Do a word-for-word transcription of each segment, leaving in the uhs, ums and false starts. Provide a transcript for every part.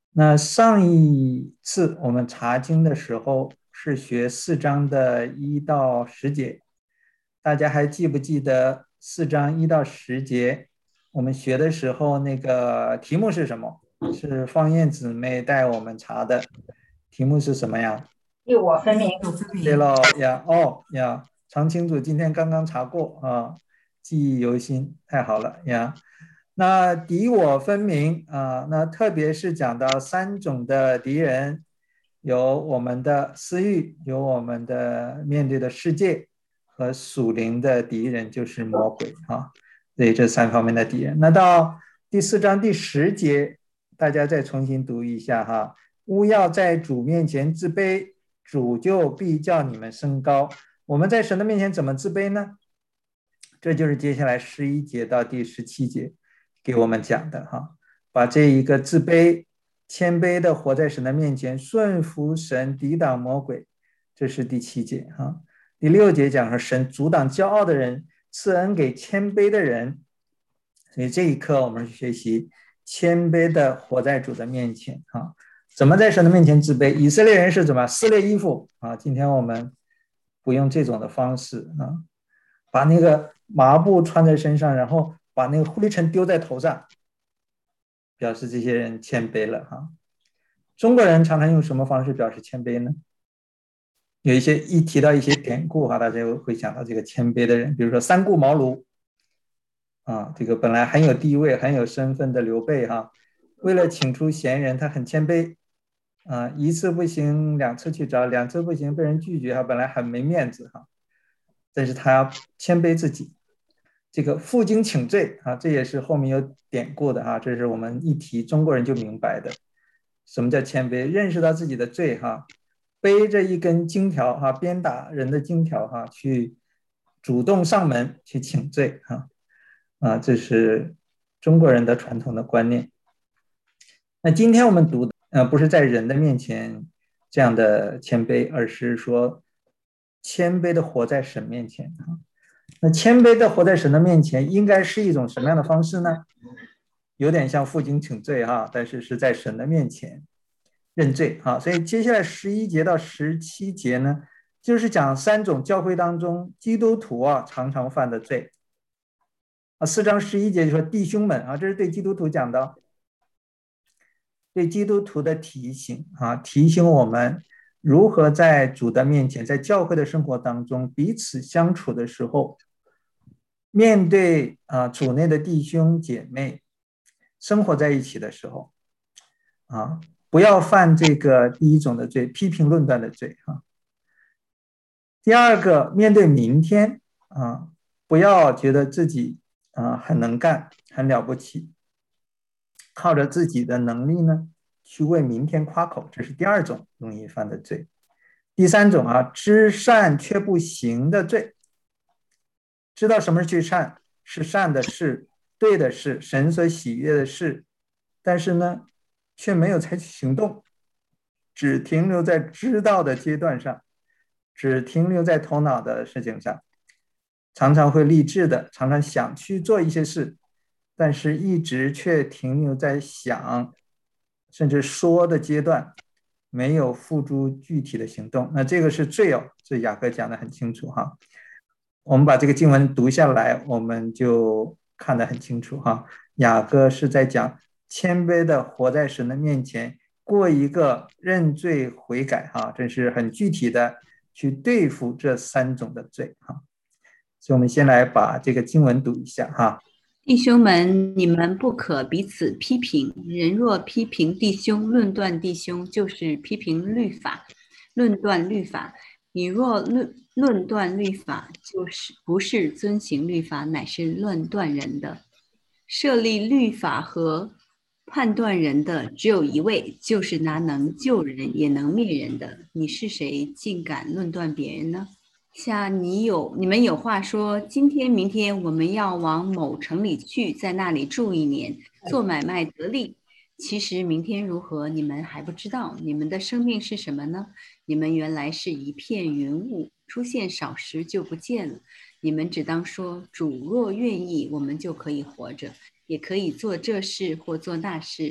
那上一次我们查经的时候是学四章的一到十节，大家还记不记得四章一到十节我们学的时候那个题目是什么？是方燕姊妹带我们查的，题目是什么呀？ 自我分明。 有分对明。 喽呀，哦呀，常青组今天刚刚查过啊，记忆犹新，太好了呀。那敌我分明啊，那特别是讲到三种的敌人，有我们的私欲，有我们的面对的世界和属灵的敌人，就是魔鬼啊。所以这三方面的敌人。那到第四章第十节，大家再重新读一下哈。勿要在主面前自卑，主就必叫你们升高。我们在神的面前怎么自卑呢？这就是接下来十一节到第十七节给我们讲的哈，把这一个自卑、谦卑的活在神的面前，顺服神，抵挡魔鬼，这是第七节哈。第六节讲说神阻挡骄傲的人，赐恩给谦卑的人。所以这一课我们是学习谦卑的活在主的面前啊。怎么在神的面前自卑？以色列人是怎么撕裂衣服啊？今天我们不用这种的方式啊，把那个麻布穿在身上，然后把那个灰尘丢在头上，表示这些人谦卑了哈。中国人常常用什么方式表示谦卑呢？有一些一提到一些典故哈，大家会想到这个谦卑的人，比如说三顾茅庐啊，这个本来很有地位、很有身份的刘备哈，为了请出贤人，他很谦卑啊，一次不行，两次去找，两次不行被人拒绝哈，本来很没面子哈，但是他谦卑自己，这个负荆请罪啊，这也是后面有典故的哈，这是我们一提中国人就明白的，什么叫谦卑？认识到自己的罪哈，背着一根金条哈，鞭打人的金条哈，去主动上门去请罪哈，啊，这是中国人的传统的观念。那今天我们读的，呃，不是在人的面前这样的谦卑，而是说谦卑的活在神面前啊。那谦卑的活在神的面前，应该是一种什么样的方式呢？有点像负荆请罪哈，但是是在神的面前认罪啊。所以接下来十一节到十七节呢，就是讲三种教会当中基督徒啊常常犯的罪啊。四章十一节就说弟兄们啊，这是对基督徒讲的，对基督徒的提醒啊，提醒我们如何在主的面前，在教会的生活当中彼此相处的时候，面对啊主内的弟兄姐妹生活在一起的时候啊，不要犯这个第一种的罪，批评论断的罪啊。第二个，面对明天啊，不要觉得自己啊很能干，很了不起，靠着自己的能力呢去为明天夸口，这是第二种容易犯的罪。第三种啊，知善却不行的罪，知道什么是去善，是善的事，对的事，神所喜悦的事，但是呢，却没有采取行动，只停留在知道的阶段上，只停留在头脑的事情上，常常会励志的，常常想去做一些事，但是一直却停留在想，甚至说的阶段，没有付诸具体的行动。那这个是罪哦，这雅各讲的很清楚哈。我们把这个经文读下来，我们就看得很清楚哈。雅各是在讲谦卑的活在神的面前，过一个认罪悔改哈，这是很具体的去对付这三种的罪哈。所以，我们先来把这个经文读一下哈。 弟兄们，你们不可彼此批评。人若批评弟兄、论断弟兄，就是批评律法、论断律法。你若论论断律法，就是不是遵行律法，乃是论断人的。设立律法和判断人的只有一位，就是那能救人也能灭人的。你是谁，竟敢论断别人呢？下你有你们有话说，今天明天我们要往某城里去，在那里住一年，做买卖得利。其实明天如何，你们还不知道。你们的生命是什么呢？你们原来是一片云雾，出现少时就不见了。你们只当说，主若愿意，我们就可以活着，也可以做这事或做那事。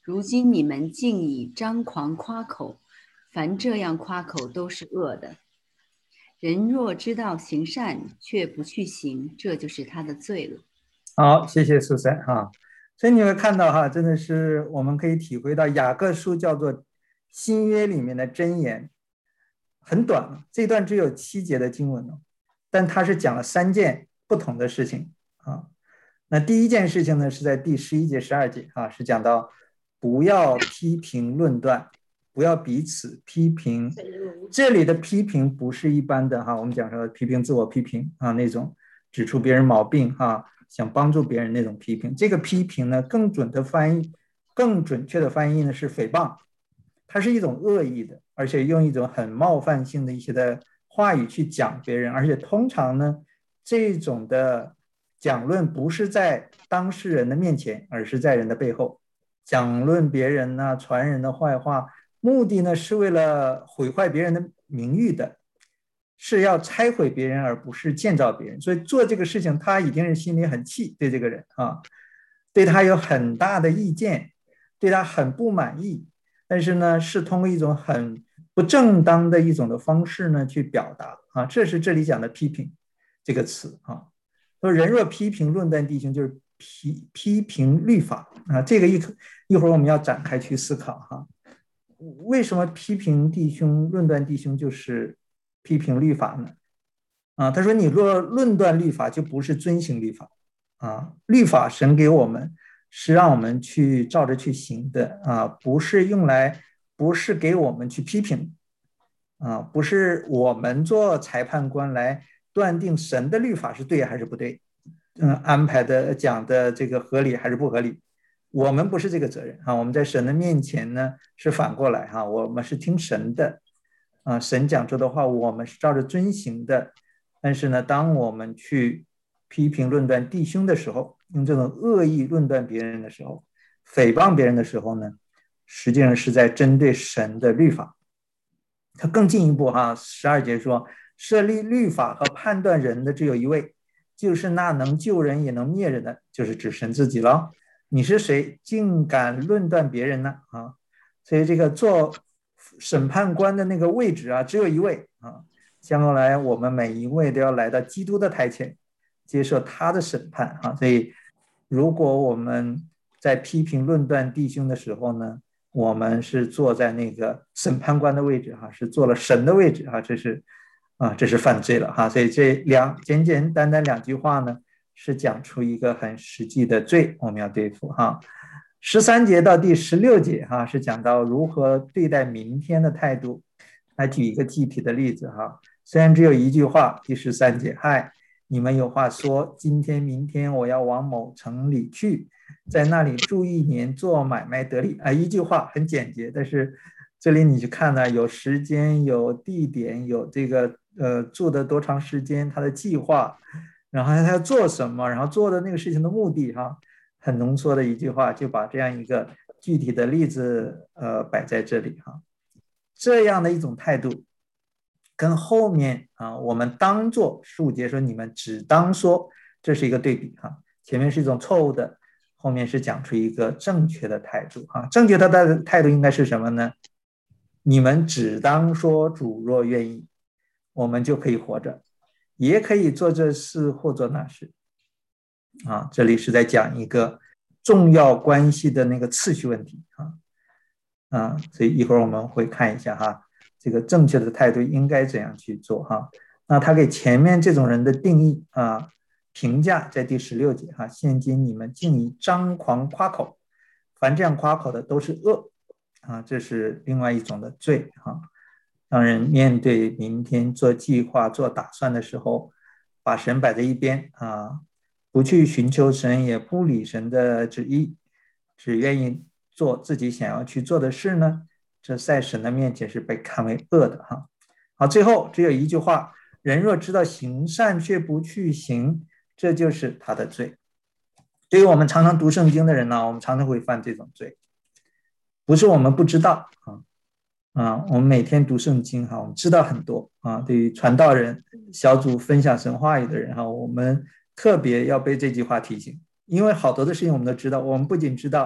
如今你们竟以张狂夸口，凡这样夸口都是恶的。人若知道行善，却不去行，这就是他的罪了。 好，谢谢苏珊哈。所以你会看到哈，真的是我们可以体会到雅各书叫做新约里面的箴言，很短，这段只有七节的经文，但它是讲了三件不同的事情啊。那第一件事情呢，是在第十一节、十二节啊，是讲到不要批评论断，不要彼此批评。这里的批评不是一般的哈，我们讲说批评、自我批评啊那种指出别人毛病哈，想帮助别人那种批评。这个批评呢，更准的翻译、更准确的翻译呢是诽谤，它是一种恶意的，而且用一种很冒犯性的一些的话语去讲别人，而且通常呢，这种的讲论不是在当事人的面前，而是在人的背后讲论别人呢、啊，传人的坏话，目的呢是为了毁坏别人的名誉的，是要拆毁别人，而不是建造别人。所以做这个事情，他一定是心里很气，对这个人啊，对他有很大的意见，对他很不满意，但是呢，是通过一种很不正当的一种的方式呢去表达啊，这是这里讲的批评这个词啊。说人若批评论断弟兄，就是批批评律法啊。这个一一会儿我们要展开去思考哈。为什么批评弟兄、论断弟兄就是批评律法呢？啊，他说你若论断律法，就不是遵行律法啊。律法神给我们是让我们去照着去行的啊，不是用来，不是给我们去批评啊，不是我们做裁判官来断定神的律法是对还是不对，嗯，安排的讲的这个合理还是不合理，我们不是这个责任啊。我们在神的面前呢是反过来哈，我们是听神的啊，神讲出的话我们是照着遵行的。但是呢，当我们去批评论断弟兄的时候，用这种恶意论断别人的时候，诽谤别人的时候呢，实际上是在针对神的律法。他更进一步哈，十二节说，设立律法和判断人的只有一位，就是那能救人也能灭人的，就是指神自己了。你是谁，竟敢论断别人呢？啊，所以这个做审判官的那个位置啊，只有一位啊。将来我们每一位都要来到基督的台前，接受他的审判啊。所以，如果我们在批评论断弟兄的时候呢，我们是坐在那个审判官的位置哈，是做了神的位置哈，这是啊，这是犯罪了哈。所以这两简简单单两句话呢，是讲出一个很实际的罪，我们要对付哈。十三节到第十六节哈，是讲到如何对待明天的态度。来举一个具体的例子哈，虽然只有一句话，第十三节，嗨，你们有话说，今天明天我要往某城里去，在那里住一年，做买卖得利啊，一句话很简洁，但是这里你去看呢，有时间，有地点，有这个呃住的多长时间，他的计划，然后他要做什么，然后做的那个事情的目的哈，很浓缩的一句话，就把这样一个具体的例子呃摆在这里哈。这样的一种态度，跟后面啊，我们当做十五节说你们只当说，这是一个对比哈。前面是一种错误的，后面是讲出一个正确的态度哈。正确的态度应该是什么呢？你们只当说主若愿意，我们就可以活着，也可以做这事或做那事啊。这里是在讲一个重要关系的那个次序问题啊。啊，所以一会儿我们会看一下哈，这个正确的态度应该怎样去做哈。那他给前面这种人的定义啊，评价在第十六节哈，现今你们竟以张狂夸口，凡这样夸口的都是恶啊，这是另外一种的罪哈。让人面对明天做计划、做打算的时候，把神摆在一边啊，不去寻求神，也不理神的旨意，只愿意做自己想要去做的事呢，这在神的面前是被看为恶的哈。好，最后只有一句话：人若知道行善却不去行，这就是他的罪。对于我们常常读圣经的人呢，我们常常会犯这种罪，不是我们不知道啊啊，我们每天读圣经哈，我们知道很多啊。对于传道人、小组分享神话语的人哈，我们特别要被这句话提醒，因为好多的事情我们都知道，我们不仅知道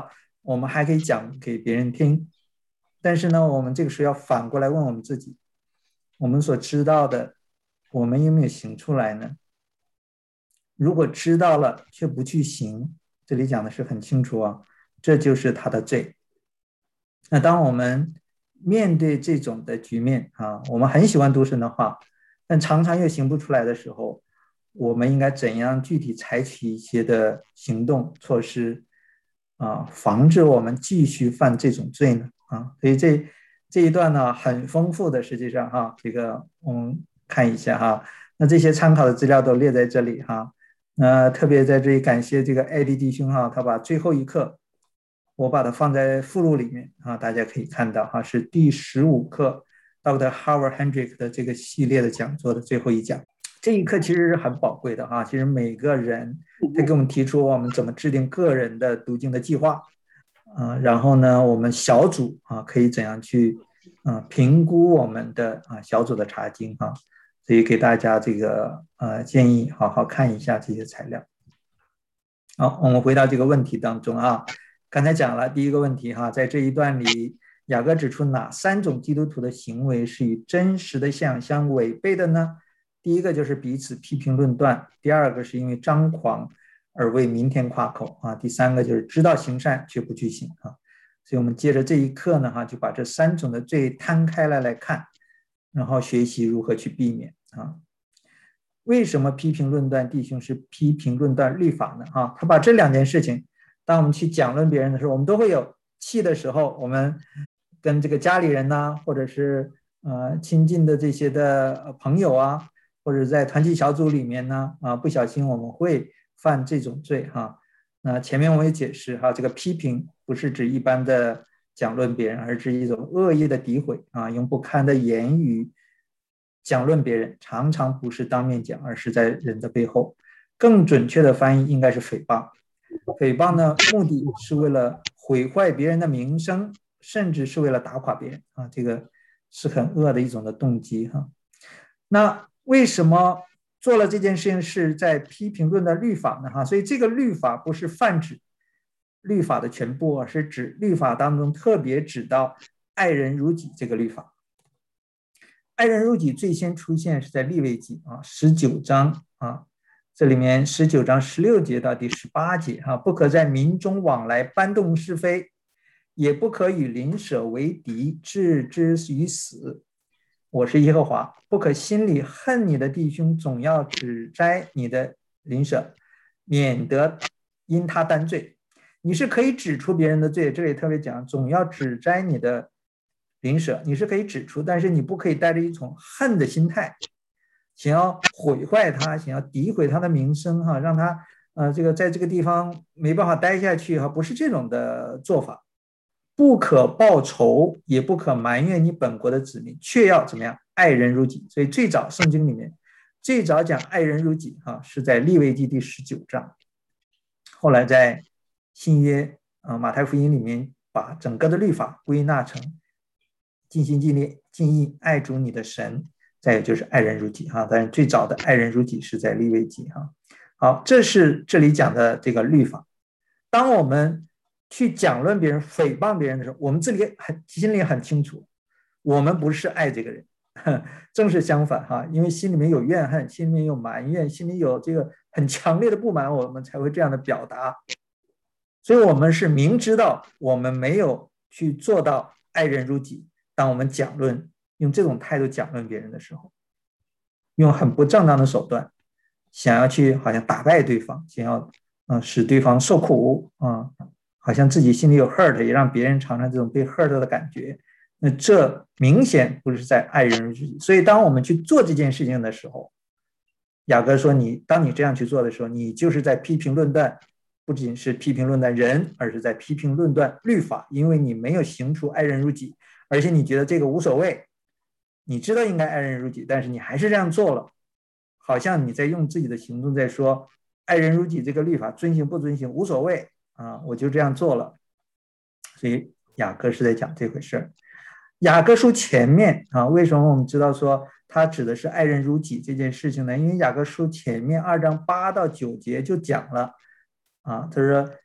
我们还可以讲给别人听，但是呢，我们这个时候要反过来问我们自己，我们所知道的，我们有没有行出来呢？如果知道了却不去行，这里讲的是很清楚啊，这就是他的罪。那当我们面对这种的局面啊，我们很喜欢读神的话，但常常又行不出来的时候，我们应该怎样具体采取一些的行动措施啊，防止我们继续犯这种罪呢？啊，所以这这一段呢很丰富的，实际上哈，这个我们看一下哈，那这些参考的资料都列在这里哈。那特别在这里感谢这个艾迪弟兄哈，他把最后一课我把它放在附录里面啊，大家可以看到哈，是第十五课 Doctor Howard Hendrick 的这个系列的讲座的最后一讲。这一课其实是很宝贵的哈，其实每个人他给我们提出我们怎么制定个人的读经的计划啊，然后呢，我们小组啊可以怎样去啊评估我们的啊小组的查经哈，所以给大家这个呃建议，好好看一下这些材料。好，我们回到这个问题当中啊。刚才讲了第一个问题哈，在这一段里，雅各指出哪三种基督徒的行为是与真实的信仰相违背的呢？第一个就是彼此批评论断，第二个是因为张狂而为明天夸口啊，第三个就是知道行善却不去行啊。所以我们接着这一课呢哈，就把这三种的罪摊开来来看，然后学习如何去避免啊。为什么批评论断弟兄是批评论断律法呢？啊，他把这两件事情，当我们去讲论别人的时候，我们都会有气的时候，我们跟这个家里人呐、啊，或者是呃亲近的这些的朋友啊，或者在团体小组里面呢，啊，不小心我们会犯这种罪哈。那前面我也解释哈，这个批评不是指一般的讲论别人，而是一种恶意的诋毁啊，用不堪的言语讲论别人，常常不是当面讲，而是在人的背后。更准确的翻译应该是诽谤。诽谤呢，目的是为了毁坏别人的名声，甚至是为了打垮别人啊，这个是很恶的一种的动机哈。那为什么做了这件事情是在批评论的律法呢？哈，所以这个律法不是泛指律法的全部，而是指律法当中特别指到爱人如己这个律法。爱人如己最先出现是在利未记啊十九章啊，这里面十九章十六节到第十八节啊，不可在民中往来搬动是非，也不可与邻舍为敌，置之于死。我是耶和华，不可心里恨你的弟兄，总要指摘你的邻舍，免得因他担罪。你是可以指出别人的罪，这里特别讲，总要指摘你的邻舍，你是可以指出，但是你不可以带着一种恨的心态，想要毁坏他，想要诋毁他的名声哈，让他呃这个在这个地方没办法待下去哈，不是这种的做法。不可报仇，也不可埋怨你本国的子民，却要怎么样？爱人如己。所以最早圣经里面最早讲爱人如己哈，是在利未记第十九章，后来在新约啊马太福音里面把整个的律法归纳成尽心尽力尽意爱主你的神，再有就是爱人如己哈。但是最早的爱人如己是在利未记哈。好，这是这里讲的这个律法。当我们去讲论别人、诽谤别人的时候，我们这里很心里很清楚，我们不是爱这个人，正是相反哈，因为心里面有怨恨，心里面有埋怨，心里有这个很强烈的不满，我们才会这样的表达。所以我们是明知道我们没有去做到爱人如己，当我们讲论用这种态度讲论别人的时候，用很不正当的手段，想要去好像打败对方，想要嗯使对方受苦啊。好像自己心里有 hurt， 也让别人尝尝这种被 hurt 的感觉，那这明显不是在爱人如己。所以当我们去做这件事情的时候，雅各说你当你这样去做的时候，你就是在批评论断，不仅是批评论断人，而是在批评论断律法，因为你没有行出爱人如己，而且你觉得这个无所谓，你知道应该爱人如己，但是你还是这样做了，好像你在用自己的行动在说爱人如己这个律法遵行不遵行无所谓啊，我就这样做了。所以雅各是在讲这回事儿。雅各书前面啊，为什么我们知道说他指的是爱人如己这件事情呢？因为雅各书前面二章八到九节就讲了啊，他说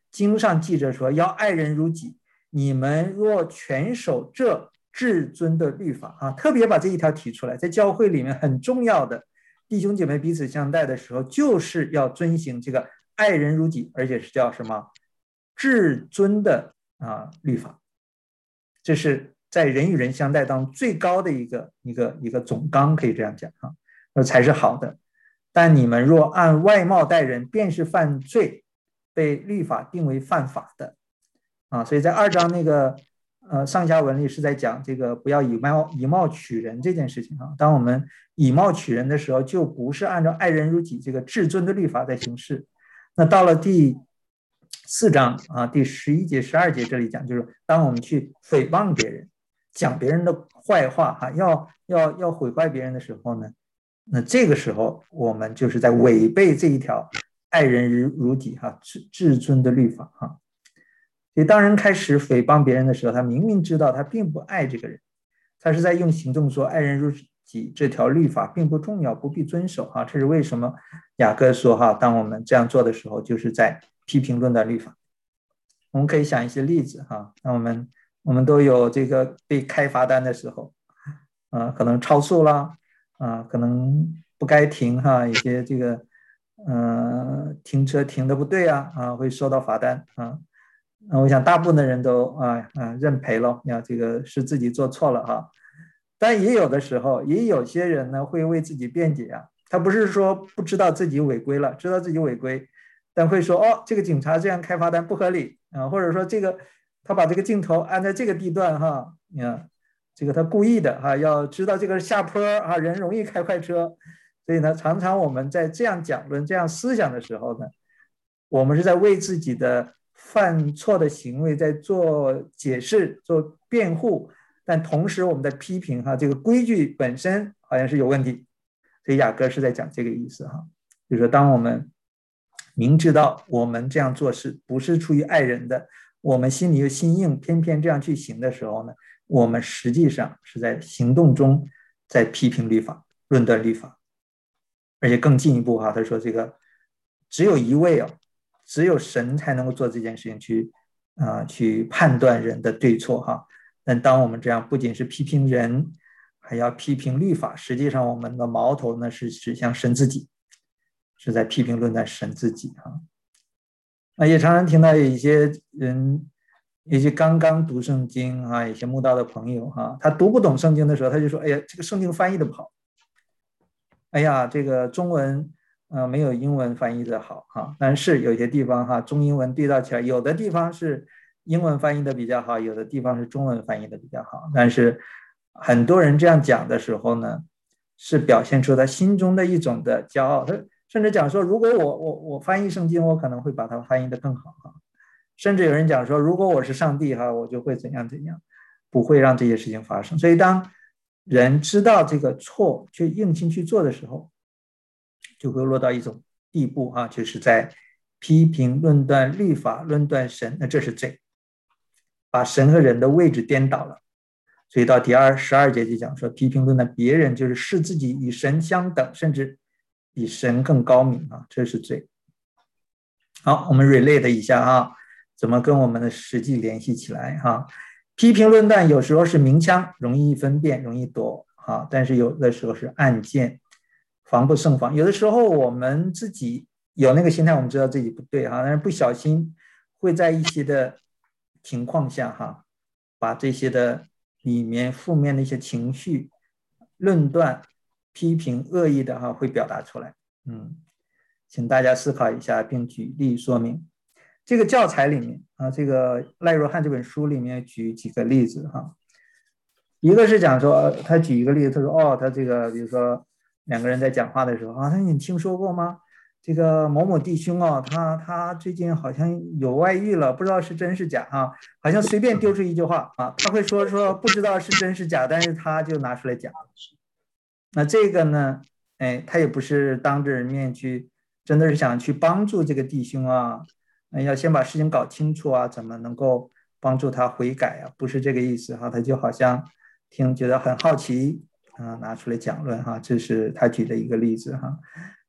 经上记着说要爱人如己，你们若全守这至尊的律法啊，特别把这一条提出来，在教会里面很重要的，弟兄姐妹彼此相待的时候，就是要遵行这个爱人如己，而且是叫什么至尊的啊律法，这是在人与人相待当中最高的一个一个一个总纲，可以这样讲啊，那才是好的。但你们若按外貌待人，便是犯罪，被律法定为犯法的啊。所以在二章那个呃上下文里是在讲这个不要以貌以貌取人这件事情啊。当我们以貌取人的时候，就不是按照爱人如己这个至尊的律法在行事。那到了第四章啊，第十一节、十二节这里讲，就是当我们去诽谤别人、讲别人的坏话哈、啊，要要要毁坏别人的时候呢，那这个时候我们就是在违背这一条爱人如己哈、啊、至至尊的律法哈、啊。所以当人开始诽谤别人的时候，他明明知道他并不爱这个人，他是在用行动说爱人如己这条律法并不重要，不必遵守哈、啊。这是为什么雅各说哈、啊，当我们这样做的时候，就是在批评论断律法。我们可以想一些例子哈、啊，那我们我们都有这个被开罚单的时候，啊，可能超速啦，啊，可能不该停哈、啊，一些这个呃停车停的不对啊，啊，会收到罚单啊。那我想大部分的人都啊啊认赔了，呀，这个是自己做错了哈、啊。但也有的时候，也有些人呢会为自己辩解啊，他不是说不知道自己违规了，知道自己违规，但会说哦，这个警察这样开罚单不合理啊，或者说这个他把这个镜头安在这个地段哈，你看这个他故意的哈，要知道这个下坡啊，人容易开快车，所以呢，常常我们在这样讲论、这样思想的时候呢，我们是在为自己的犯错的行为在做解释、做辩护。但同时我们在批评哈，这个规矩本身好像是有问题，所以雅各是在讲这个意思哈，就是说当我们明知道我们这样做事不是出于爱人的，我们心里又心硬，偏偏这样去行的时候呢，我们实际上是在行动中在批评律法、论断律法，而且更进一步哈，他说这个只有一位哦，只有神才能够做这件事情去啊、呃、去判断人的对错哈。但当我们这样不仅是批评人，还要批评律法，实际上我们的矛头呢是指向神自己，是在批评论断神自己啊。那也常常听到有一些人，一些刚刚读圣经啊，一些慕道的朋友哈、啊，他读不懂圣经的时候，他就说：“哎呀，这个圣经翻译的不好，哎呀，这个中文呃没有英文翻译的好哈、啊。”但是有些地方哈、啊，中英文对照起来，有的地方是英文翻译的比较好，有的地方是中文翻译的比较好。但是很多人这样讲的时候呢，是表现出他心中的一种的骄傲。他甚至讲说，如果我我我翻译圣经，我可能会把它翻译的更好哈。甚至有人讲说，如果我是上帝哈，我就会怎样怎样，不会让这些事情发生。所以当人知道这个错，却硬心去做的时候，就会落到一种地步啊，就是在批评、论断律法、论断神，那这是罪，把神和人的位置颠倒了。所以到第二十二节就讲说，批评论断别人就是视自己与神相等，甚至比神更高明啊，这是罪。好，我们 relate 一下啊，怎么跟我们的实际联系起来哈、啊？批评论断有时候是明枪，容易分辨，容易躲啊，但是有的时候是暗箭，防不胜防。有的时候我们自己有那个心态，我们知道自己不对哈，但是不小心会在一些的情况下哈，把这些的里面负面的一些情绪、论断、批评、恶意的哈，会表达出来。嗯，请大家思考一下，并举例说明。这个教材里面啊，这个赖若汉这本书里面举几个例子哈。一个是讲说，他举一个例子，他说哦，他这个比如说两个人在讲话的时候啊，他说你听说过吗？这个某某弟兄哦，他他最近好像有外遇了，不知道是真是假啊，好像随便丢出一句话啊，他会说说不知道是真是假，但是他就拿出来讲。那这个呢，哎，他也不是当着人面去，真的是想去帮助这个弟兄啊，要先把事情搞清楚啊，怎么能够帮助他悔改啊？不是这个意思哈，他就好像听觉得很好奇啊，拿出来讲论哈，这是他举的一个例子哈。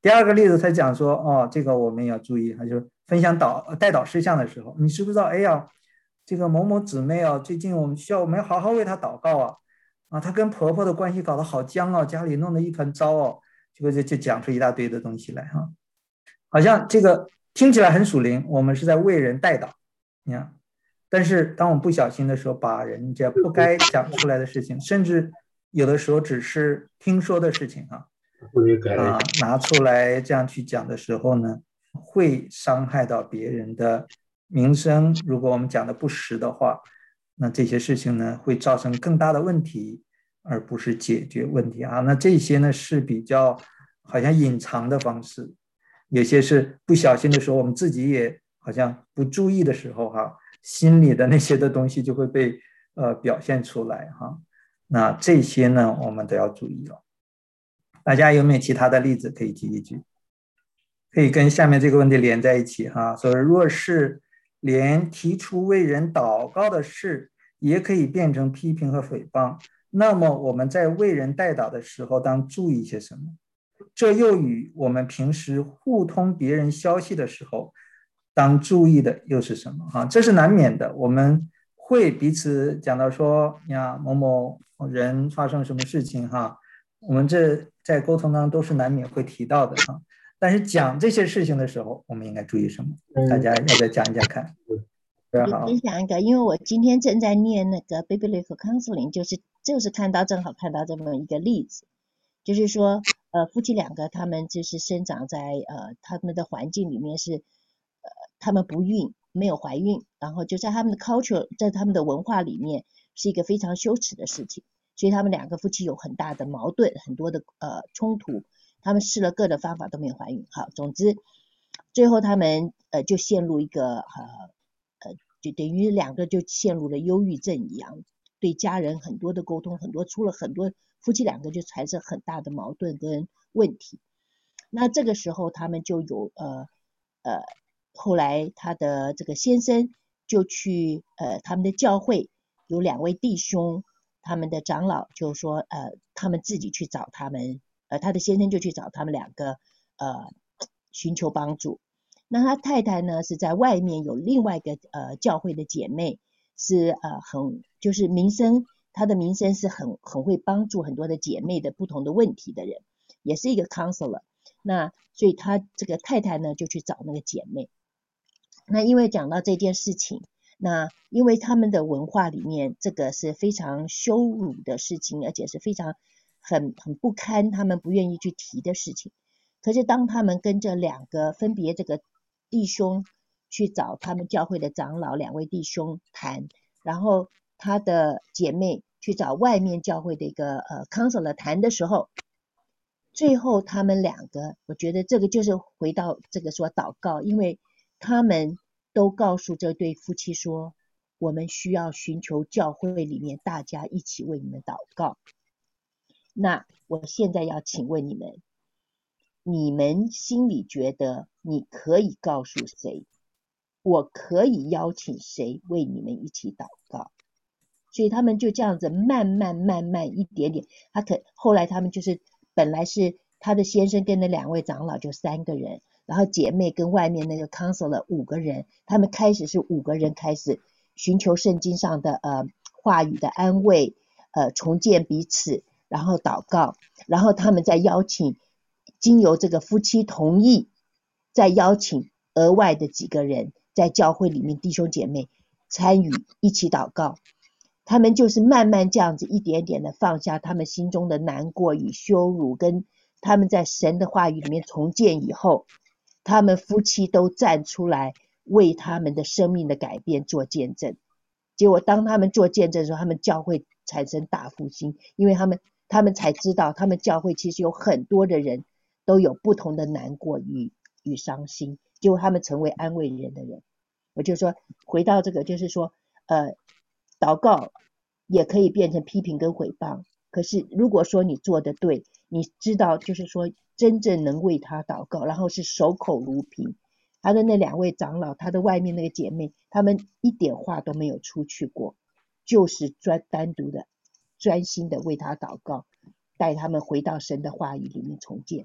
第二个例子，他讲说，哦，这个我们也要注意，他就是分享导带导事项的时候，你知不知道？哎呀，这个某某姊妹啊，最近我们需要我们要好好为她祷告啊，啊，她跟婆婆的关系搞得好僵哦，家里弄得一团糟哦，结果就就讲出一大堆的东西来哈、啊，好像这个听起来很属灵，我们是在为人带导，你看，但是当我们不小心的时候，把人家不该讲出来的事情，甚至有的时候只是听说的事情啊。啊，拿出来这样去讲的时候呢，会伤害到别人的名声。如果我们讲的不实的话，那这些事情呢会造成更大的问题，而不是解决问题啊。那这些呢是比较好像隐藏的方式，有些是不小心的时候，我们自己也好像不注意的时候哈、啊，心里的那些的东西就会被呃表现出来哈、啊。那这些呢，我们都要注意了。大家有没有其他的例子可以提一句？可以跟下面这个问题连在一起哈。所以，若是连提出为人祷告的事也可以变成批评和诽谤，那么我们在为人代祷的时候当注意些什么？这又与我们平时互通别人消息的时候当注意的又是什么啊？这是难免的，我们会彼此讲到说呀，某某人发生什么事情哈，我们这在沟通当中都是难免会提到的哈。但是讲这些事情的时候，我们应该注意什么？大家要再讲一讲看。 我就分享一个，因为我今天正在念那个 Biblical Counseling， 就是就是看到正好看到这么一个例子，就是说呃夫妻两个他们就是生长在呃他们的环境里面是呃他们不孕没有怀孕，然后就在他们的 culture 在他们的文化里面是一个非常羞耻的事情，所以他们两个夫妻有很大的矛盾，很多的呃冲突，他们试了各的方法都没有怀孕。好，总之最后他们呃就陷入一个呃呃就等于两个就陷入了忧郁症一样，对家人很多的沟通，很多出了很多夫妻两个就产生很大的矛盾跟问题。那这个时候他们就有呃呃后来他的这个先生就去呃他们的教会有两位弟兄，他们的长老就说呃他们自己去找他们，呃他的先生就去找他们两个呃寻求帮助。那他太太呢是在外面有另外一个呃教会的姐妹，是呃很就是名声，她的名声是很很会帮助很多的姐妹的不同的问题的人，也是一个 counselor。那所以他这个太太呢就去找那个姐妹。那因为讲到这件事情，那因为他们的文化里面这个是非常羞辱的事情，而且是非常很很不堪，他们不愿意去提的事情。可是当他们跟着两个分别这个弟兄去找他们教会的长老两位弟兄谈，然后他的姐妹去找外面教会的一个呃 counselor 谈的时候，最后他们两个，我觉得这个就是回到这个说祷告，因为他们都告诉这对夫妻说，我们需要寻求教会里面大家一起为你们祷告。那我现在要请问你们，你们心里觉得你可以告诉谁？我可以邀请谁为你们一起祷告？所以他们就这样子慢慢慢慢一点点，他可后来他们就是本来是他的先生跟那两位长老就三个人，然后姐妹跟外面那个 counselor 五个人，他们开始是五个人开始寻求圣经上的呃话语的安慰，呃重建彼此，然后祷告，然后他们再邀请经由这个夫妻同意，再邀请额外的几个人在教会里面弟兄姐妹参与一起祷告。他们就是慢慢这样子一点点的放下他们心中的难过与羞辱，跟他们在神的话语里面重建以后，他们夫妻都站出来为他们的生命的改变做见证。结果当他们做见证的时候，他们教会产生大复兴，因为他们他们才知道他们教会其实有很多的人都有不同的难过与与伤心，结果他们成为安慰人的人。我就说回到这个就是说呃祷告也可以变成批评跟诽谤，可是如果说你做的对，你知道就是说真正能为他祷告，然后是守口如瓶。他的那两位长老，他的外面那个姐妹，他们一点话都没有出去过，就是专单独的专心的为他祷告，带他们回到神的话语里面重建。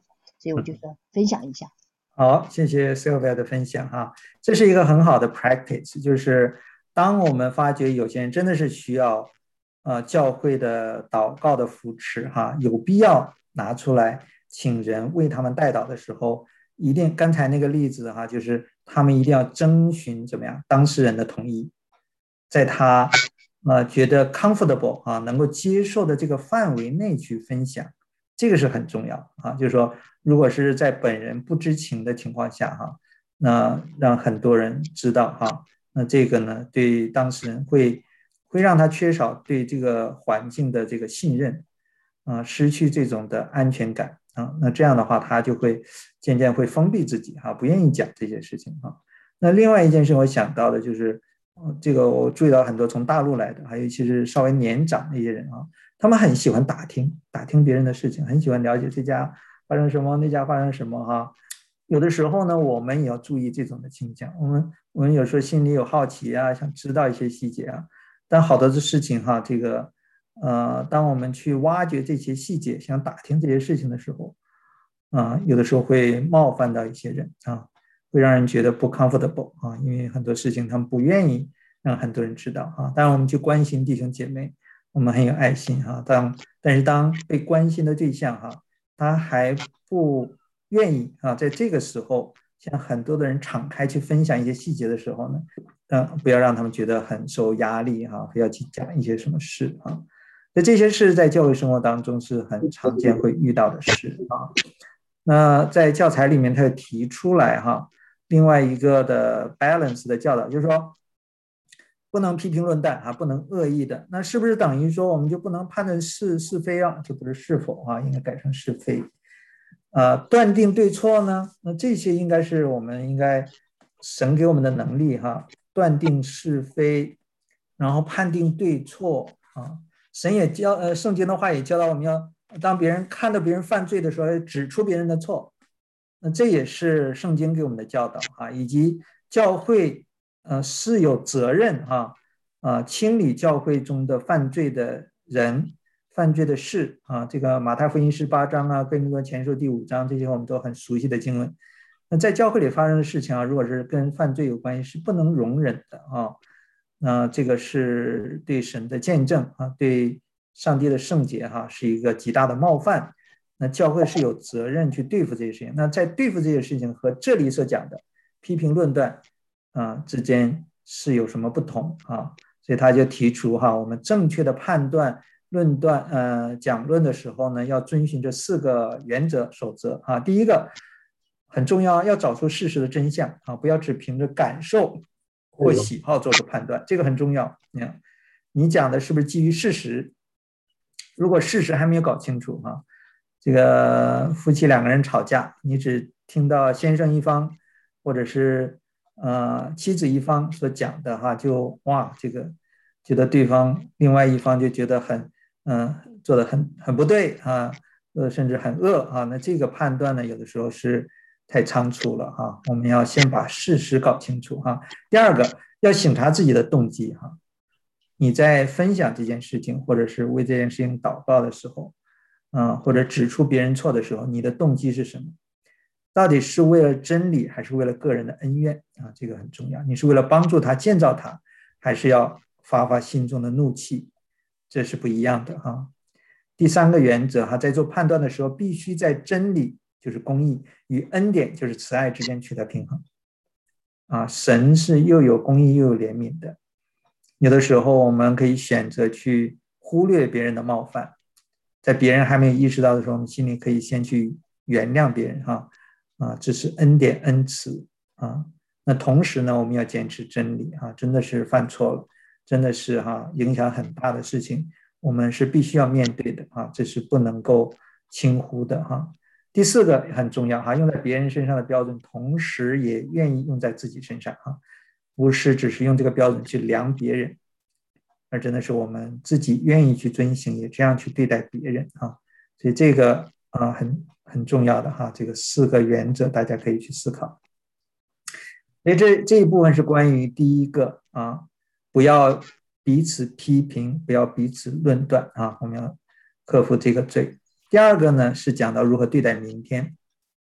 所以我就说分享一下。 好，谢谢 Sylvia 的分享哈，这是一个很好的 practice， 就是当我们发觉有些人真的是需要呃教会的祷告的扶持哈，有必要拿出来请人为他们代祷的时候，一定刚才那个例子哈，就是他们一定要征询怎么样当事人的同意，在他呃觉得 comfortable 啊能够接受的这个范围内去分享，这个是很重要啊，就是说如果是在本人不知情的情况下哈，那让很多人知道哈，那这个呢对当事人会会让他缺少对这个环境的这个信任啊，失去这种的安全感啊，那这样的话他就会渐渐会封闭自己哈，不愿意讲这些事情哈。那另外一件事我想到的就是这个我注意到很多从大陆来的，还有其实稍微年长的一些人啊，他们很喜欢打听打听别人的事情，很喜欢了解这家发生什么，那家发生什么哈。有的时候呢，我们也要注意这种的倾向。我们我们有时候心里有好奇啊，想知道一些细节啊。但好多的事情哈，这个呃，当我们去挖掘这些细节，想打听这些事情的时候，啊，有的时候会冒犯到一些人啊，会让人觉得不 comfortable 啊，因为很多事情他们不愿意让很多人知道啊。当然，我们去关心弟兄姐妹，我们很有爱心哈。当但是当被关心的对象哈，他还不愿意啊，在这个时候，像很多的人敞开去分享一些细节的时候呢，嗯，不要让他们觉得很受压力哈，非要去讲一些什么事啊。那这些事在教会生活当中是很常见会遇到的事啊。那在教材里面，他提出来哈，另外一个的 balance 的教导，就是说不能批评论断啊，不能恶意的。那是不是等于说我们就不能判断是是非啊？这不是是否啊，应该改成是非。呃，断定对错呢？那这些应该是我们应该神给我们的能力哈，断定是非，然后判定对错啊。神也教呃，圣经的话也教导我们要，当别人看到别人犯罪的时候，指出别人的错。那这也是圣经给我们的教导啊，以及教会呃是有责任啊啊清理教会中的犯罪的人。犯罪的事啊，这个马太福音十八章啊，哥林多前书第五章，这些我们都很熟悉的经文。那在教会里发生的事情啊，如果是跟犯罪有关系，是不能容忍的啊。那这个是对神的见证啊，对上帝的圣洁哈、啊，是一个极大的冒犯。那教会是有责任去对付这些事情。那在对付这些事情和这里所讲的批评论断啊之间是有什么不同啊？所以他就提出哈、啊，我们正确的判断。论断呃讲论的时候呢，要遵循这四个原则守则啊。第一个很重要，要找出事实的真相啊，不要只凭着感受或喜好做出判断，这个很重要。你讲的是不是基于事实？如果事实还没有搞清楚啊，这个夫妻两个人吵架，你只听到先生一方或者是呃妻子一方所讲的哈，就哇这个觉得对方另外一方就觉得很。嗯，做的很很不对啊，呃，甚至很恶啊。那这个判断呢，有的时候是太仓促了哈。我们要先把事实搞清楚哈。第二个，要省察自己的动机哈。你在分享这件事情，或者是为这件事情祷告的时候，啊，或者指出别人错的时候，你的动机是什么？到底是为了真理，还是为了个人的恩怨啊？这个很重要。你是为了帮助他、建造他，还是要发发心中的怒气？这是不一样的哈。第三个原则哈，在做判断的时候，必须在真理就是公义与恩典就是慈爱之间取得平衡啊。神是又有公义又有怜悯的，有的时候我们可以选择去忽略别人的冒犯，在别人还没有意识到的时候，我们心里可以先去原谅别人哈啊，这是恩典恩慈啊。那同时呢，我们要坚持真理啊，真的是犯错了。真的是哈影响很大的事情，我们是必须要面对的啊，这是不能够轻忽的哈。第四个很重要哈，用在别人身上的标准，同时也愿意用在自己身上哈，不是只是用这个标准去量别人，而真的是我们自己愿意去遵行，也这样去对待别人啊。所以这个啊很很重要的哈，这个四个原则大家可以去思考。所以这这一部分是关于第一个啊。不要彼此批评，不要彼此论断啊！我们要克服这个罪。第二个呢是讲到如何对待明天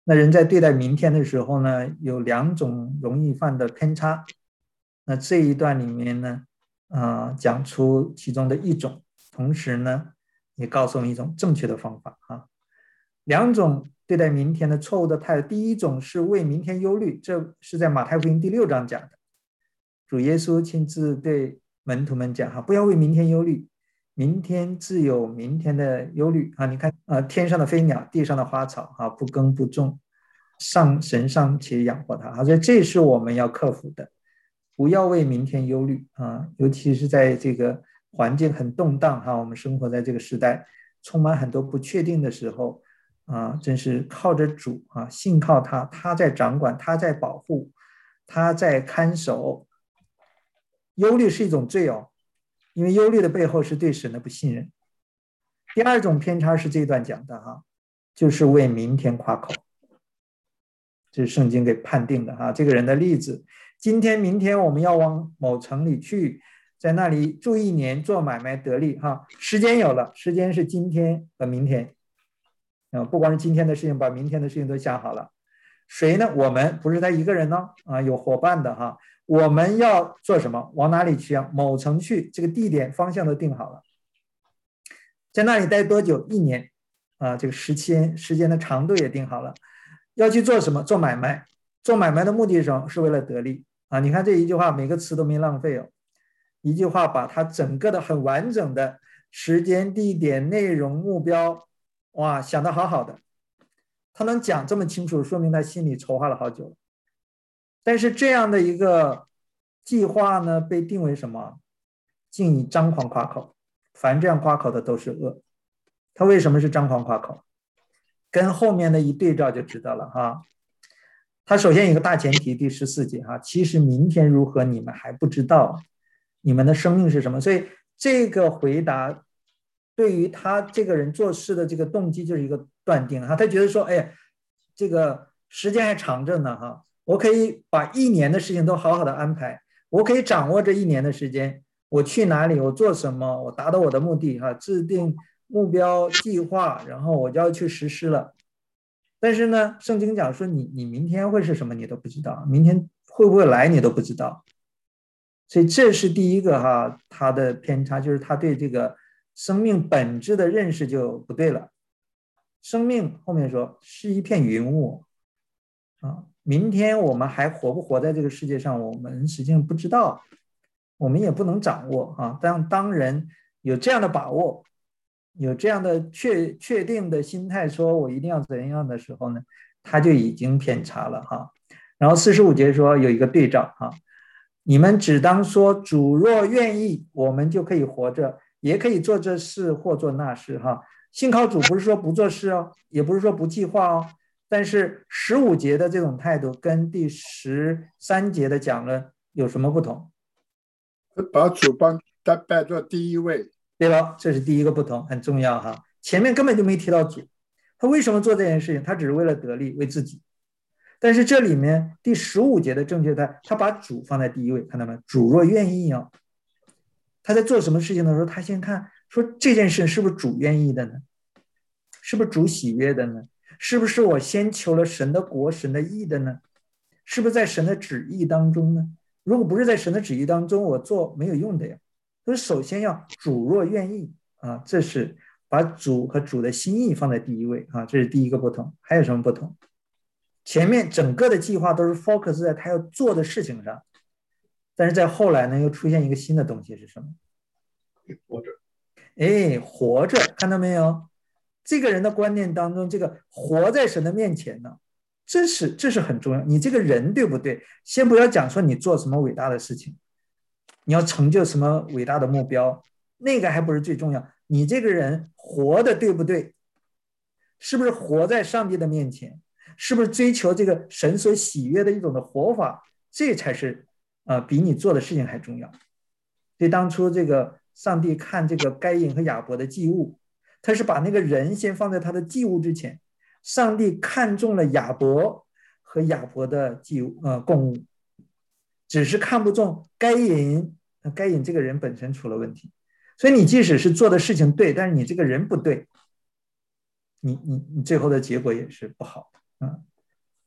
那人在对待明天的时候呢，有两种容易犯的偏差。那这一段里面呢，啊、呃，讲出其中的一种，同时呢，也告诉我们一种正确的方法啊。两种对待明天的错误的态度，第一种是为明天忧虑，这是在马太福音第六章讲的。主耶稣亲自对门徒们讲哈，不要为明天忧虑，明天自有明天的忧虑啊！你看啊，天上的飞鸟，地上的花草啊，不耕不种，上神尚且养活它啊，所以这是我们要克服的，不要为明天忧虑啊！尤其是在这个环境很动荡哈，我们生活在这个时代，充满很多不确定的时候啊，真是靠着主啊，信靠他，他在掌管，他在保护，他在看守。忧虑是一种罪哦，因为忧虑的背后是对神的不信任。第二种偏差是这一段讲的哈，就是为明天夸口，这是圣经给判定的哈。这个人的例子，今天明天我们要往某城里去，在那里住一年，做买卖得利哈。时间有了，时间是今天和明天啊，不光是今天的事情，把明天的事情都想好了。谁呢？我们不是他一个人呢啊，有伙伴的哈。我们要做什么？往哪里去啊？某城去，这个地点方向都定好了，在那里待多久？一年啊，这个时间时间的长度也定好了。要去做什么？做买卖。做买卖的目的是什么？是为了得利啊！你看这一句话，每个词都没浪费哦，一句话把它整个的很完整的时间、地点、内容、目标，哇，想得好好的。他能讲这么清楚，说明他心里筹划了好久。但是这样的一个计划呢，被定为什么？竟以张狂夸口，凡这样夸口的都是恶。他为什么是张狂夸口？跟后面的一对照就知道了哈。他首先有一个大前提，第十四节哈，其实明天如何你们还不知道，你们的生命是什么？所以这个回答对于他这个人做事的这个动机就是一个断定哈。他觉得说，哎，这个时间还长着呢哈。我可以把一年的事情都好好的安排，我可以掌握这一年的时间，我去哪里，我做什么，我达到我的目的哈，制定目标计划，然后我就要去实施了。但是呢，圣经讲说你你明天会是什么你都不知道，明天会不会来你都不知道，所以这是第一个哈，他的偏差就是他对这个生命本质的认识就不对了。生命后面说是一片云雾啊。明天我们还活不活在这个世界上，我们实际上不知道，我们也不能掌握啊。但当人有这样的把握，有这样的确确定的心态，说我一定要怎样的时候呢，他就已经偏差了哈。然后四十五节说有一个对照哈，你们只当说主若愿意，我们就可以活着，也可以做这事或做那事哈。信靠主不是说不做事哦，也不是说不计划哦。但是十五节的这种态度跟第十三节的讲论有什么不同？ 把主帮他摆作第一位， 对了，这是第一个不同，很重要哈。前面根本就没提到主，他为什么做这件事情？他只是为了得利，为自己。但是这里面第十五节的正确态，他把主放在第一位，看到没？主若愿意啊，他在做什么事情的时候，他先看说这件事是不是主愿意的呢？是不是主喜悦的呢？是不是我先求了神的国、神的义的呢？是不是在神的旨意当中呢？如果不是在神的旨意当中，我做没有用的呀。所以首先要主若愿意啊，这是把主和主的心意放在第一位啊，这是第一个不同。还有什么不同？前面整个的计划都是 focus 在他要做的事情上，但是在后来呢，又出现一个新的东西是什么？ 活着。 哎，活着，看到没有？这个人的观念当中，这个活在神的面前呢，这是这是很重要。你这个人对不对？先不要讲说你做什么伟大的事情，你要成就什么伟大的目标，那个还不是最重要。你这个人活的对不对？是不是活在上帝的面前？是不是追求这个神所喜悦的一种的活法？这才是呃比你做的事情还重要。所以当初这个上帝看这个该隐和亚伯的祭物，他是把那个人先放在他的祭物之前。上帝看中了亚伯和亚伯的祭物呃供物，只是看不中该隐。该隐这个人本身出了问题，所以你即使是做的事情对，但是你这个人不对，你你你最后的结果也是不好的。嗯，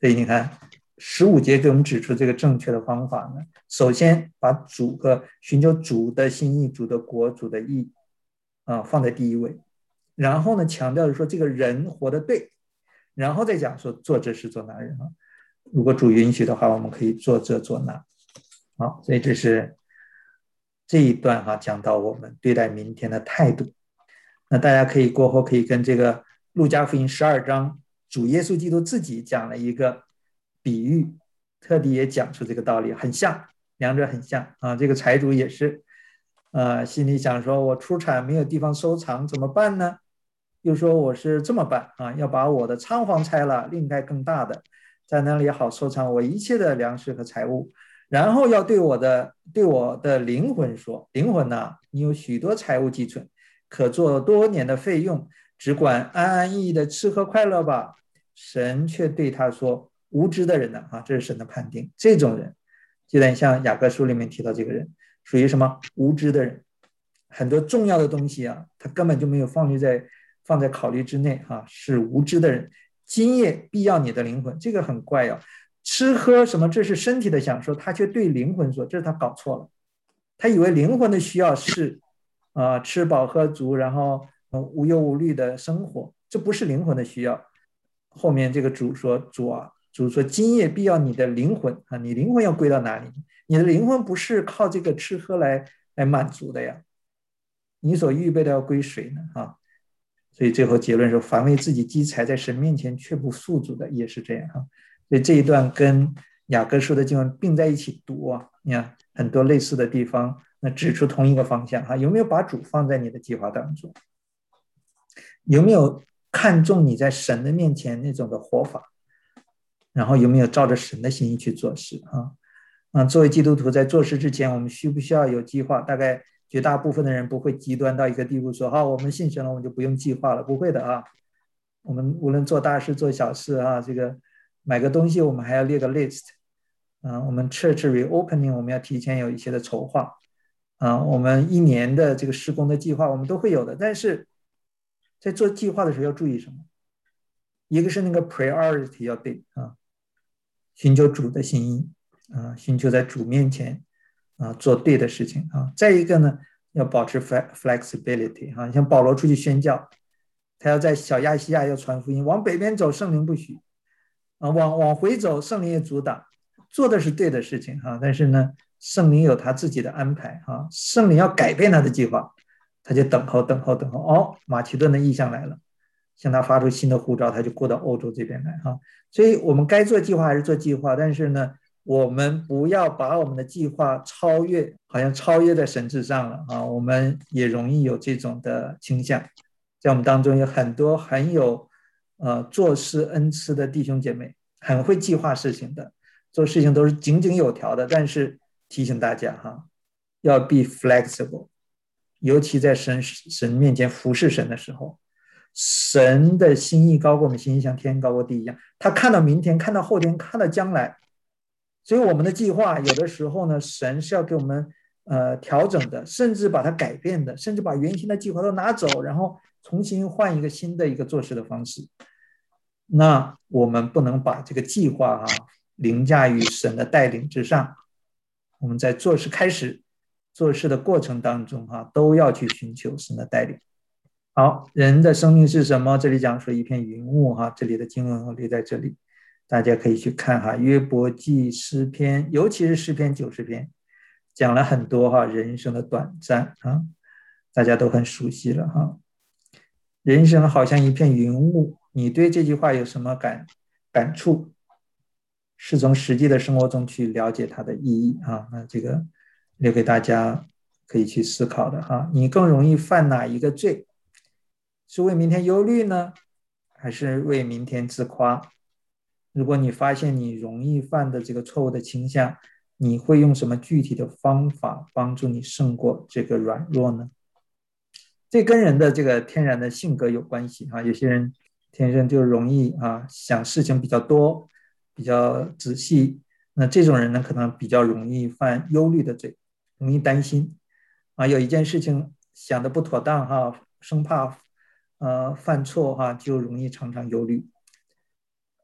所以你看十五节给我们指出这个正确的方法呢，首先把主和寻求主的心意、主的国、主的义啊放在第一位，然后呢强调的说这个人活得对，然后再讲说做这事做那人啊，如果主允许的话，我们可以做这做那。好，所以这是这一段哈、啊、讲到我们对待明天的态度。那大家可以过后可以跟这个路加福音十二章主耶稣基督自己讲了一个比喻，特地也讲出这个道理，很像，两者很像啊。这个财主也是呃，心里想说我出产没有地方收藏怎么办呢？又说我是这么办啊，要把我的仓房拆了，另盖更大的，在那里好收藏我一切的粮食和财物。然后要对我的对我的灵魂说，灵魂啊，你有许多财物寄存，可做多年的费用，只管安安逸逸的吃喝快乐吧。神却对他说，无知的人呢、啊，这是神的判定，这种人就有点像雅各书里面提到这个人属于什么无知的人，很多重要的东西啊，他根本就没有放虑在放在考虑之内啊，是无知的人。今夜必要你的灵魂，这个很怪啊，吃喝什么这是身体的享受，他却对灵魂说，这是他搞错了，他以为灵魂的需要是啊、呃、吃饱喝足，然后、呃、无忧无虑的生活，这不是灵魂的需要。后面这个主说，主啊，主说今夜必要你的灵魂啊，你灵魂要归到哪里？你的灵魂不是靠这个吃喝来来满足的呀，你所预备的要归谁呢？啊，所以最后结论是，凡为自己积财，在神面前却不富足的，也是这样哈。所以这一段跟雅各书的经文并在一起读啊，你看很多类似的地方，那指出同一个方向哈。有没有把主放在你的计划当中？有没有看重你在神的面前那种的活法？然后有没有照着神的心意去做事啊？啊，作为基督徒，在做事之前，我们需不需要有计划？大概绝大部分的人不会极端到一个地步说，好，我们信神了，我们就不用计划了，不会的啊。我们无论做大事做小事啊，这个买个东西我们还要列个 list 啊，我们 church reopening 我们要提前有一些的筹划啊，我们一年的这个施工的计划我们都会有的，但是在做计划的时候要注意什么？一个是那个 priority 要对啊，寻求主的心意啊，寻求在主面前啊做对的事情啊。再一个呢，要保持 flexibility 啊，像保罗出去宣教，他要在小亚细亚要传福音，往北边走圣灵不许啊，往往回走圣灵也阻挡，做的是对的事情哈、啊，但是呢，圣灵有他自己的安排哈、啊，圣灵要改变他的计划，他就等候等候等候，哦，马其顿的意向来了。向他发出新的呼召，他就过到欧洲这边来哈。所以我们该做计划还是做计划，但是呢，我们不要把我们的计划超越，好像超越在神之上了啊。我们也容易有这种的倾向，在我们当中有很多很有呃做事恩赐的弟兄姐妹，很会计划事情的，做事情都是井井有条的。但是提醒大家哈，要 be flexible， 尤其在神神面前服侍神的时候。神的心意高过我们心意，像天高过地一样，他看到明天，看到后天，看到将来，所以我们的计划有的时候呢，神是要给我们呃调整的，甚至把它改变的，甚至把原先的计划都拿走，然后重新换一个新的一个做事的方式。那我们不能把这个计划啊凌驾于神的带领之上，我们在做事开始做事的过程当中啊，都要去寻求神的带领。好，人的生命是什么？这里讲说一片云雾哈，这里的经文我列在这里，大家可以去看哈。约伯记、诗篇，尤其是诗篇九十篇，讲了很多哈人生的短暂啊，大家都很熟悉了哈。人生好像一片云雾，你对这句话有什么感感触？是从实际的生活中去了解它的意义啊。那这个留给大家可以去思考的哈。你更容易犯哪一个罪？是为明天忧虑呢，还是为明天自夸？如果你发现你容易犯的这个错误的倾向，你会用什么具体的方法帮助你胜过这个软弱呢？这跟人的这个天然的性格有关系啊。有些人天生就容易啊想事情比较多，比较仔细，那这种人呢可能比较容易犯忧虑的罪，容易担心啊，有一件事情想的不妥当哈，生怕呃犯错哈，就容易常常忧虑。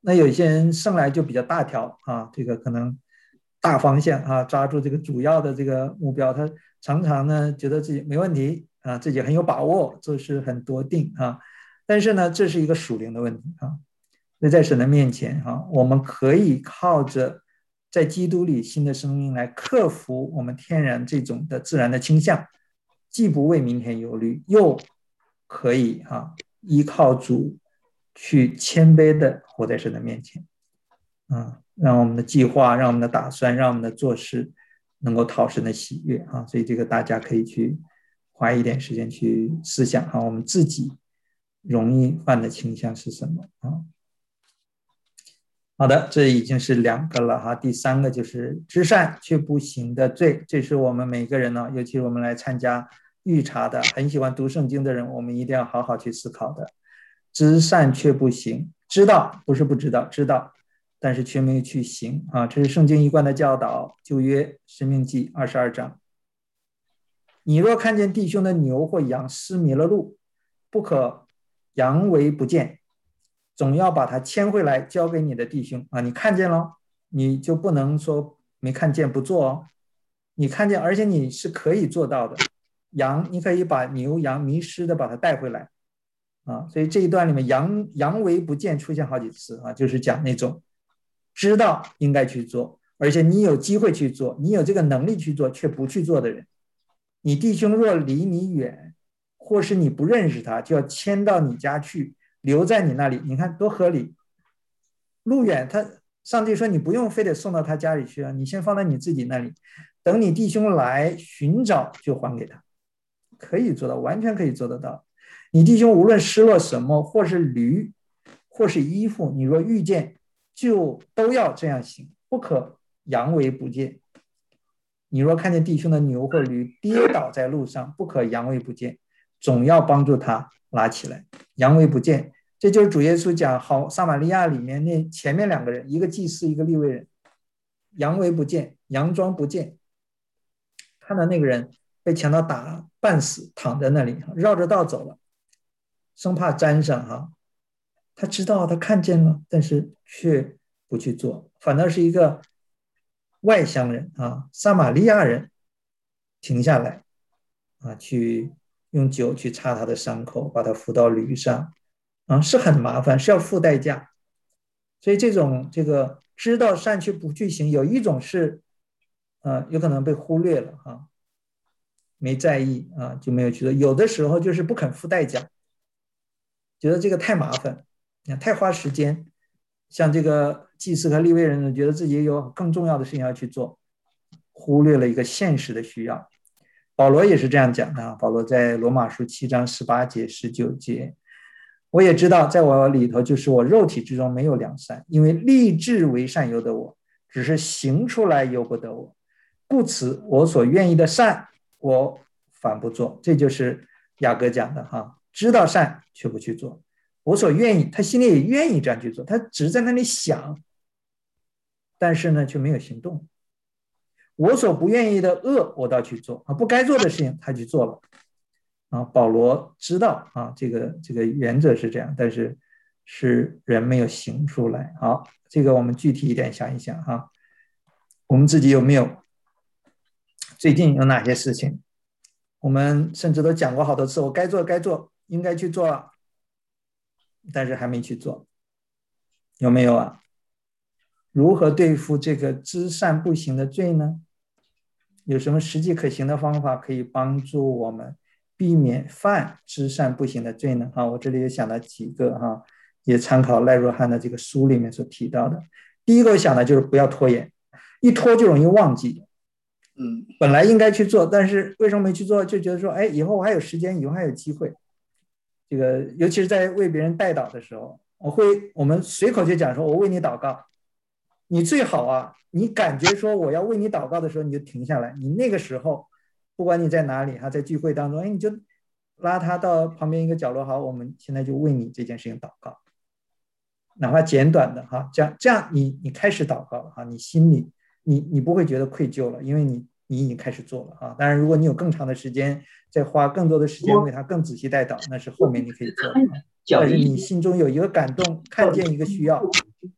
那有些人生来就比较大条啊，这个可能大方向啊，抓住这个主要的这个目标，他常常呢觉得自己没问题啊，自己很有把握，做事很笃定啊。但是呢，这是一个属灵的问题啊。那在神的面前啊，我们可以靠着在基督里新的生命来克服我们天然这种的自然的倾向，既不为明天忧虑，又可以啊依靠主去谦卑的活在神的面前啊，让我们的计划，让我们的打算，让我们的做事能够讨神的喜悦啊。所以这个大家可以去花一点时间去思想啊，我们自己容易犯的倾向是什么啊？好的，这已经是两个了哈。第三个就是知善却不行的罪，这是我们每个人呢，尤其是我们来参加预查的，很喜欢读圣经的人，我们一定要好好去思考的。知善却不行，知道不是不知道，知道，但是却没有去行啊。这是圣经一贯的教导，旧约申命记二十二章。你若看见弟兄的牛或羊失迷了路，不可佯为不见，总要把它牵回来交给你的弟兄啊！你看见了，你就不能说没看见不做哦。你看见，而且你是可以做到的。羊，你可以把牛羊迷失的把它带回来啊！所以这一段里面佯佯为不见出现好几次啊，就是讲那种知道应该去做，而且你有机会去做，你有这个能力去做却不去做的人。你弟兄若离你远，或是你不认识他，就要迁到你家去，留在你那里。你看多合理，路远，他上帝说你不用非得送到他家里去啊，你先放在你自己那里，等你弟兄来寻找就还给他。可以做到，完全可以做得到。你弟兄无论失落什么，或是驴或是衣服，你若遇见就都要这样行，不可佯为不见。你若看见弟兄的牛或驴跌倒在路上，不可佯为不见，总要帮助他拉起来。佯为不见，这就是主耶稣讲好撒玛利亚里面那前面两个人，一个祭司，一个利未人，佯为不见，佯装不见。看到那个人被强盗打半死，躺在那里绕着道走了，生怕沾上哈。他知道他看见了，但是却不去做，反倒是一个外乡人啊，撒玛利亚人停下来啊，去用酒去擦他的伤口，把他扶到驴上啊，是很麻烦，是要付代价。所以这种这个知道善却不去行，有一种是呃有可能被忽略了啊，没在意啊，就没有去做。有的时候就是不肯付代价，觉得这个太麻烦，太花时间。像这个祭司和利未人觉得自己有更重要的事情要去做，忽略了一个现实的需要。保罗也是这样讲的，保罗在罗马书七章十八节十九节，我也知道在我里头就是我肉体之中没有良善，因为立志为善由得我，只是行出来由不得我，故此我所愿意的善我反不做。这就是雅各讲的哈，知道善却不去做。我所愿意，他心里也愿意这样去做，他只是在那里想，但是呢却没有行动。我所不愿意的恶我倒去做啊，不该做的事情他去做了啊。保罗知道啊，这个这个原则是这样，但是是人没有行出来。好，这个我们具体一点想一想哈，我们自己有没有最近有哪些事情，我们甚至都讲过好多次，我该做该做应该去做了，但是还没去做，有没有啊？如何对付这个知善不行的罪呢？有什么实际可行的方法可以帮助我们避免犯知善不行的罪呢？啊，我这里也想了几个哈，也参考赖若汉的这个书里面所提到的。第一个我想的就是不要拖延，一拖就容易忘记。嗯，本来应该去做，但是为什么没去做？就觉得说，哎，以后我还有时间，以后还有机会。这个尤其是在为别人代祷的时候，我会我们随口就讲说，我为你祷告。你最好啊，你感觉说我要为你祷告的时候，你就停下来。你那个时候，不管你在哪里哈，在聚会当中，哎，你就拉他到旁边一个角落，好，我们现在就为你这件事情祷告，哪怕简短的哈，这样这样你你开始祷告了哈，你心里你你不会觉得愧疚了，因为你你已经开始做了哈。当然，如果你有更长的时间，再花更多的时间为他更仔细代祷，那是后面你可以做的。但是你心中有一个感动，看见一个需要，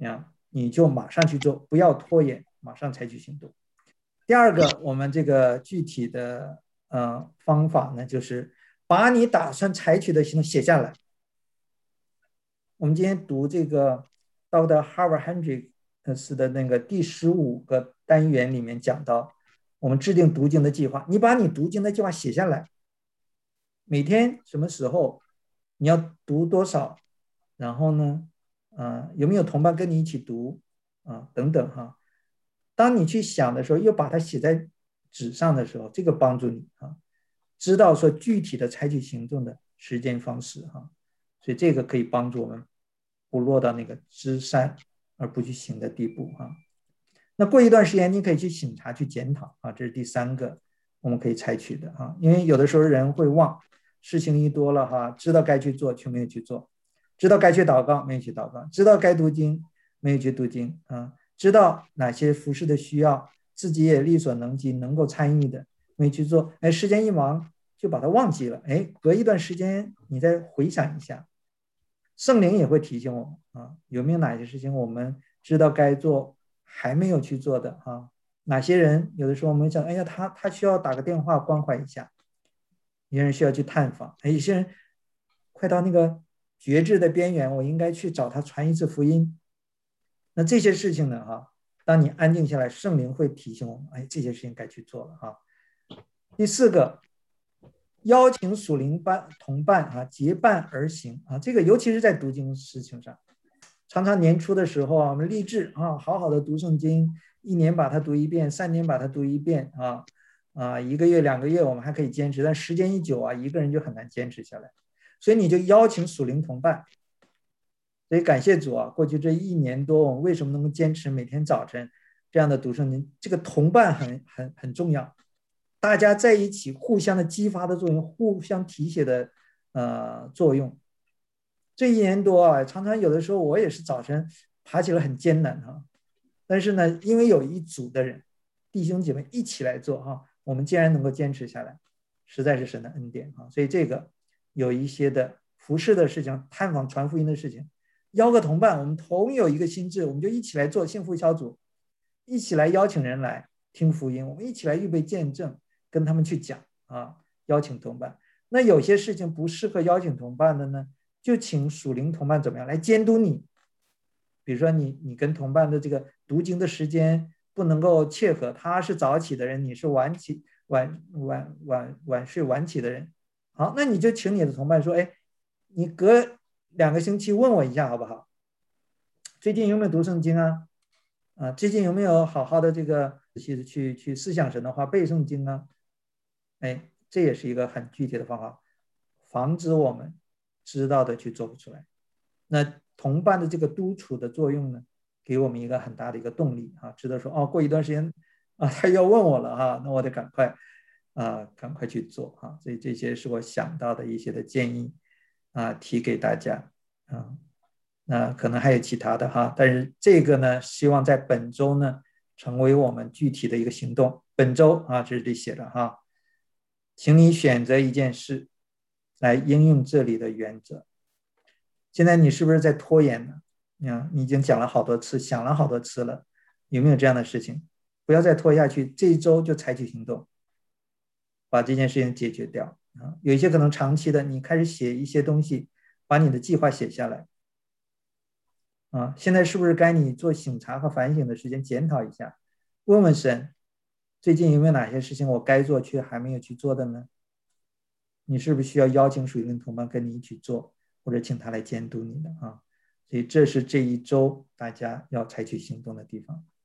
呀，你就马上去做，不要拖延，马上采取行动。第二个，我们这个具体的呃方法呢，就是把你打算采取的行动写下来。我们今天读这个到的 Harvard Hendricks 的那个第十五个单元里面讲到，我们制定读经的计划。你把你读经的计划写下来，每天什么时候你要读多少，然后呢，呃，有没有同伴跟你一起读啊，等等哈。当你去想的时候，又把它写在纸上的时候，这个帮助你啊，知道说具体的采取行动的时间方式哈。所以这个可以帮助我们不落到那个知善而不去行的地步哈。那过一段时间，你可以去省察、去检讨啊，这是第三个我们可以采取的啊。因为有的时候人会忘，事情一多了哈，知道该去做却没有去做，知道该去祷告没有去祷告，知道该读经没有去读经啊。知道哪些服事的需要，自己也力所能及能够参与的没去做，哎，时间一忙就把它忘记了，哎，隔一段时间你再回想一下，圣灵也会提醒我们啊，有没有哪些事情我们知道该做还没有去做的啊？哪些人有的时候我们想，哎呀，他他需要打个电话关怀一下，有些人需要去探访，哎，有些人快到那个绝志的边缘，我应该去找他传一次福音。那这些事情呢，哈，当你安静下来，圣灵会提醒我们，哎，这些事情该去做了哈。第四个，邀请属灵班同伴啊，结伴而行啊，这个尤其是在读经事情上，常常年初的时候啊，我们立志啊，好好的读圣经，一年把它读一遍，三年把它读一遍啊啊，一个月两个月我们还可以坚持，但时间一久啊，一个人就很难坚持下来，所以你就邀请属灵同伴。所以感谢主啊，过去这一年多，我们为什么能够坚持每天早晨这样的读圣经？这个同伴很很很重要，大家在一起互相的激发的作用，互相提携的呃作用。这一年多啊，常常有的时候我也是早晨爬起来很艰难哈，但是呢，因为有一组的人弟兄姐妹一起来做哈，我们竟然能够坚持下来，实在是神的恩典啊！所以这个有一些的服事的事情，探访传福音的事情。邀个同伴，我们同有一个心智，我们就一起来做幸福小组，一起来邀请人来听福音，我们一起来预备见证，跟他们去讲啊，邀请同伴。那有些事情不适合邀请同伴的呢，就请属灵同伴怎么样来监督你。比如说你你跟同伴的这个读经的时间不能够切合，他是早起的人，你是晚起晚晚晚晚睡晚起的人，好，那你就请你的同伴说，哎，你隔两个星期问我一下好不好？最近有没有读圣经啊？啊，最近有没有好好的这个去去去思想神的话，背圣经啊？哎，这也是一个很具体的方法，防止我们知道的去做不出来。那同伴的这个督促的作用呢，给我们一个很大的一个动力啊，知道说哦，过一段时间啊，他要问我了哈，那我得赶快啊，赶快去做啊。所以这些是我想到的一些的建议啊，提给大家啊。那可能还有其他的哈，但是这个呢，希望在本周呢，成为我们具体的一个行动。本周啊，这里写的哈，请你选择一件事来应用这里的原则。现在你是不是在拖延呢？啊，你已经讲了好多次，想了好多次了，有没有这样的事情？不要再拖下去，这一周就采取行动，把这件事情解决掉啊。有一些可能长期的，你开始写一些东西，把你的计划写下来啊。现在是不是该你做省察和反省的时间，检讨一下，问问神，最近有没有哪些事情我该做却还没有去做的呢？你是不是需要邀请属灵同伴跟你一起做？或者请他来监督你的啊，所以这是这一周大家要采取行动的地方。